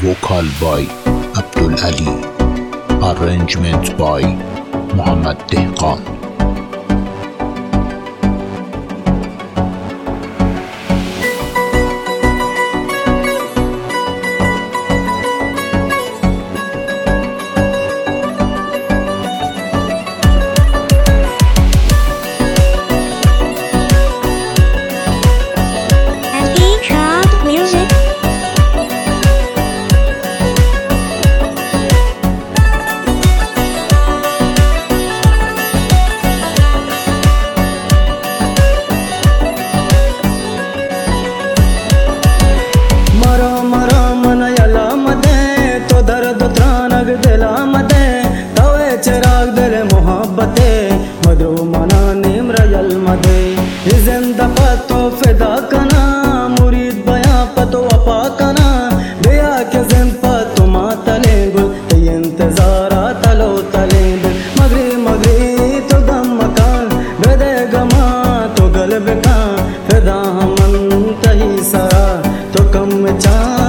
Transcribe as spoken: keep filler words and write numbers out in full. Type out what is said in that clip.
vocal by Abdul Ali, arrangement by Muhammad Dehqan. चिराग दिल मोहब्बते मधु मना निम्रयल मदे जिंदा पतो फिदा कना मुरीद बया पतो अपा कना बेया के जिन पतो मा तले गुल इंतजारा तलो तले मगरी मगरी तो गम मकान बेदे गमा तो गल बेका फिदा हमन तही सरा तो कम चा